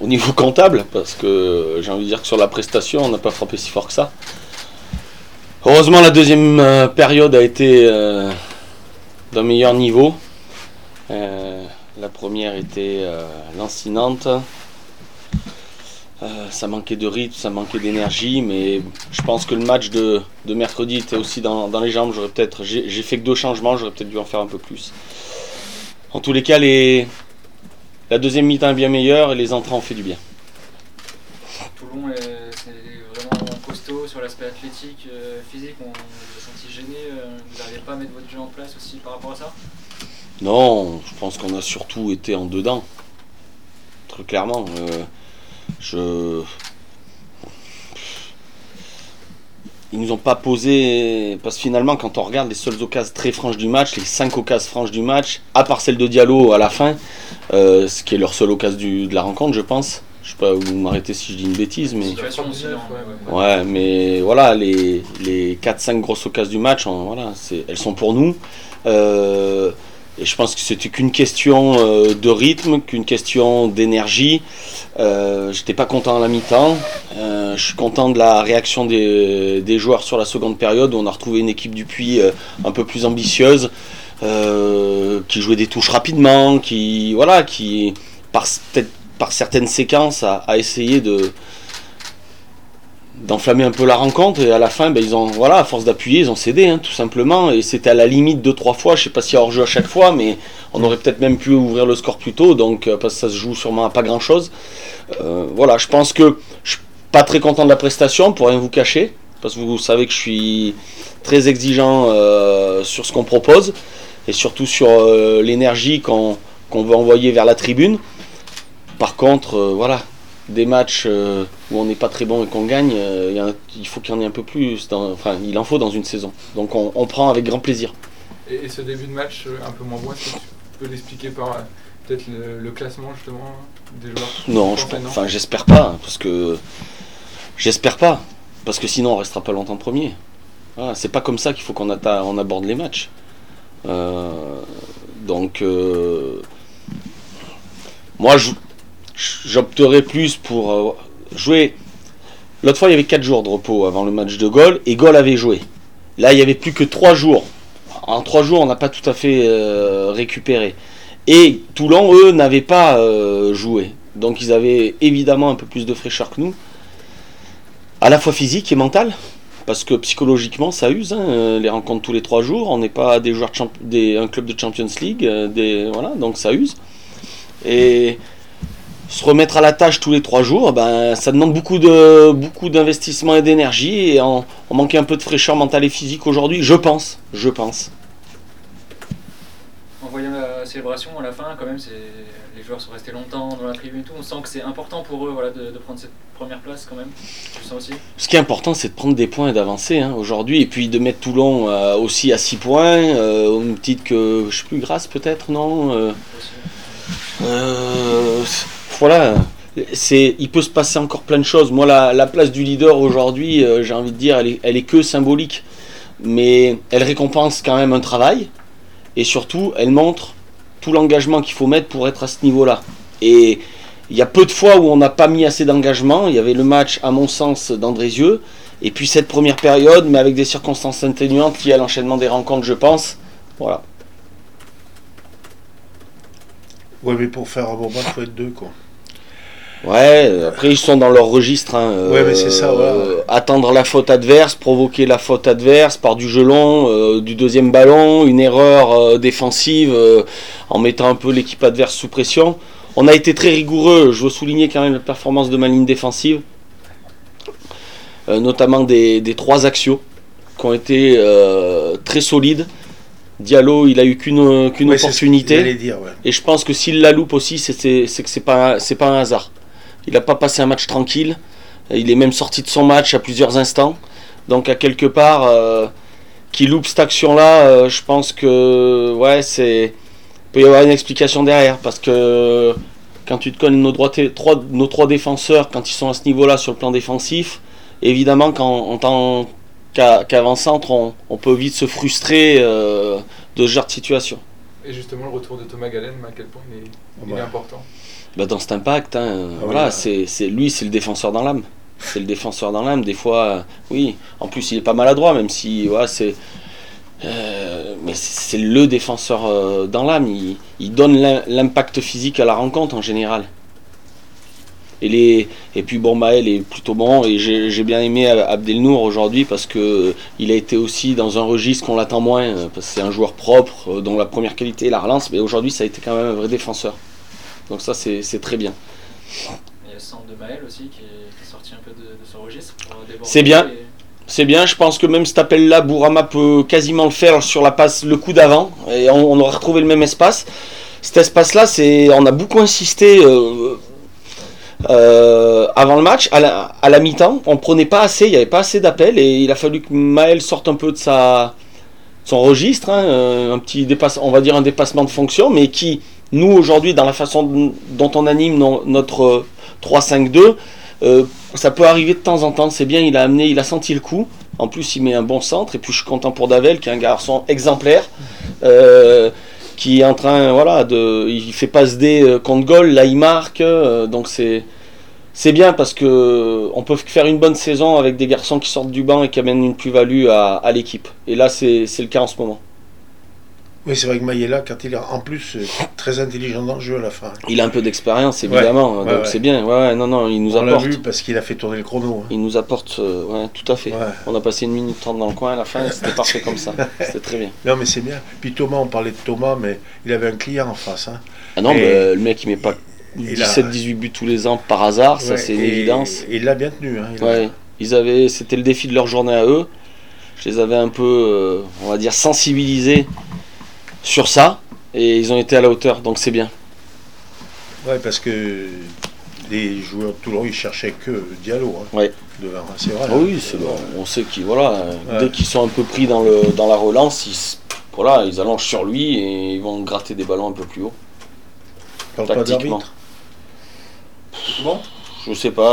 au niveau comptable, parce que j'ai envie de dire que sur la prestation, on n'a pas frappé si fort que ça. Heureusement, la deuxième période a été d'un meilleur niveau. La première était lancinante. Ça manquait de rythme, ça manquait d'énergie, mais je pense que le match de mercredi était aussi dans les jambes. J'ai fait que 2 changements, j'aurais peut-être dû en faire un peu plus. En tous les cas, la deuxième mi-temps est bien meilleure et les entrées ont fait du bien. Toulon, c'est vraiment costaud sur l'aspect athlétique, physique. On vous a senti gêné. Vous n'arrivez pas à mettre votre jeu en place aussi par rapport à ça? Non, je pense qu'on a surtout été en dedans. Très clairement. Ils nous ont pas posé. Parce que finalement, quand on regarde les seules occasions très franches du match, les 5 occasions franches du match, à part celle de Diallo à la fin, ce qui est leur seule occasion de la rencontre, je pense. Je sais pas, vous m'arrêtez si je dis une bêtise, mais. Situation aussi, Ouais, mais voilà, les 4-5 grosses occasions du match, elles sont pour nous. Et je pense que c'était qu'une question de rythme, qu'une question d'énergie. J'étais pas content à la mi-temps. Je suis content de la réaction des joueurs sur la seconde période, où on a retrouvé une équipe du Puy un peu plus ambitieuse, qui jouait des touches rapidement, qui peut-être par certaines séquences a essayé d'enflammer un peu la rencontre, et à la fin à force d'appuyer ils ont cédé, tout simplement, et c'était à la limite 2-3 fois. Je sais pas s'il y a hors-jeu à chaque fois, mais on aurait peut-être même pu ouvrir le score plus tôt, donc parce que ça se joue sûrement à pas grand chose. Je pense que je suis pas très content de la prestation, pour rien vous cacher, parce que vous savez que je suis très exigeant sur ce qu'on propose, et surtout sur l'énergie qu'on veut envoyer vers la tribune. Par contre, des matchs où on n'est pas très bon et qu'on gagne, il faut qu'il y en ait un peu plus, il en faut dans une saison. Donc on prend avec grand plaisir. Et ce début de match un peu moins bon, est-ce que tu peux l'expliquer par peut-être le classement justement des joueurs? Non, j'espère pas, parce que sinon on restera pas longtemps premier. Voilà, c'est pas comme ça qu'il faut qu'on aborde les matchs. Moi j'opterais plus pour jouer. L'autre fois il y avait 4 jours de repos avant le match de Gaulle, et Gaulle avait joué. Là il y avait plus que 3 jours. En 3 jours on n'a pas tout à fait récupéré. Et Toulon, eux, n'avaient pas joué. Donc ils avaient évidemment un peu plus de fraîcheur que nous, à la fois physique et mentale, parce que psychologiquement ça use, les rencontres tous les 3 jours. On n'est pas des joueurs un club de Champions League, donc ça use. Et se remettre à la tâche tous les 3 jours, ça demande beaucoup d'investissement et d'énergie, et on manquait un peu de fraîcheur mentale et physique aujourd'hui, je pense. En voyant la célébration à la fin, quand même, les joueurs sont restés longtemps dans la tribune et tout. On sent que c'est important pour eux de prendre cette première place quand même. Tu le sens aussi? Ce qui est important, c'est de prendre des points et d'avancer aujourd'hui, et puis de mettre Toulon aussi à 6 points, au même titre que, je sais plus, Grasse peut-être, non il peut se passer encore plein de choses. Moi, la place du leader aujourd'hui, j'ai envie de dire, elle est que symbolique, mais elle récompense quand même un travail, et surtout, elle montre tout l'engagement qu'il faut mettre pour être à ce niveau-là. Et il y a peu de fois où on n'a pas mis assez d'engagement. Il y avait le match, à mon sens, d'Andrézieux, et puis cette première période, mais avec des circonstances atténuantes liées à l'enchaînement des rencontres, je pense. Voilà. Ouais, mais pour faire un bon match, il faut être 2, quoi. Ouais, après ils sont dans leur registre. Ouais, mais c'est ça, voilà. Attendre la faute adverse, provoquer la faute adverse par du jeu long, du deuxième ballon, une erreur défensive, en mettant un peu l'équipe adverse sous pression. On a été très rigoureux. Je veux souligner quand même la performance de ma ligne défensive, notamment des 3 axiaux qui ont été très solides. Diallo, il a eu qu'une opportunité, dire, ouais. Et je pense que s'il la loupe aussi, c'est que c'est pas un hasard. Il n'a pas passé un match tranquille. Il est même sorti de son match à plusieurs instants. Donc à quelque part, qu'il loupe cette action-là, je pense que il peut y avoir une explication derrière, parce que quand tu te connais nos 3 défenseurs, quand ils sont à ce niveau-là sur le plan défensif, évidemment en tant qu'avant-centre, on peut vite se frustrer de ce genre de situation. Et justement, le retour de Thomas Galen, à quel point il est important? Bah, dans cet impact, hein, voilà, là. c'est lui, c'est le défenseur dans l'âme. C'est le défenseur dans l'âme. Des fois, oui. En plus, il est pas maladroit, même si, voilà, mais c'est le défenseur dans l'âme. Il donne l'impact physique à la rencontre en général. Et puis bon, Maël est plutôt bon, et j'ai bien aimé Abdelnour aujourd'hui parce que il a été aussi dans un registre qu'on l'attend moins, parce que c'est un joueur propre dont la première qualité est la relance, mais aujourd'hui ça a été quand même un vrai défenseur. Donc ça c'est très bien. Il y a le centre de Maël aussi qui est sorti un peu de ce registre pour déborder. C'est bien. C'est bien, je pense que même cet appel-là, Bourama peut quasiment le faire sur la passe, le coup d'avant, et on aurait retrouvé le même espace. Cet espace-là, on a beaucoup insisté avant le match, à la mi-temps, on prenait pas assez, il n'y avait pas assez d'appels, et il a fallu que Maël sorte un peu de son registre, hein, un petit on va dire un dépassement de fonction, mais qui, nous aujourd'hui, dans la façon dont on anime notre 3-5-2, ça peut arriver de temps en temps, c'est bien, il a senti le coup, en plus il met un bon centre, et puis je suis content pour Davel, qui est un garçon exemplaire, qui est en train, voilà, il fait passe D contre goal, là il marque, donc c'est bien parce que on peut faire une bonne saison avec des garçons qui sortent du banc et qui amènent une plus-value à l'équipe. Et là c'est le cas en ce moment. Oui, c'est vrai que Mayela, quand il est en plus très intelligent dans le jeu à la fin. Il a un peu d'expérience évidemment, donc c'est bien. Ouais, non, il nous apporte. On l'a vu parce qu'il a fait tourner le chrono. Hein. Il nous apporte, ouais, tout à fait. Ouais. On a passé 1 minute 30 dans le coin à la fin, c'était parfait comme ça. C'était très bien. Non, mais c'est bien. Puis Thomas, on parlait de Thomas, mais il avait un client en face. Hein. Ah non, le mec il met pas 17-18 buts tous les ans par hasard, ça c'est une évidence. Et il l'a bien tenu. Hein, c'était le défi de leur journée à eux. Je les avais un peu, on va dire, sensibilisés sur ça, et ils ont été à la hauteur, donc c'est bien. Ouais, parce que les joueurs de Toulon, ils cherchaient que Diallo. Hein, ouais. Devant, c'est vrai. Oui, on sait qu'ils, voilà, dès qu'ils sont un peu pris dans la relance, ils allongent sur lui et ils vont gratter des ballons un peu plus haut. Parle pas d'arbitre. Bon, je sais pas.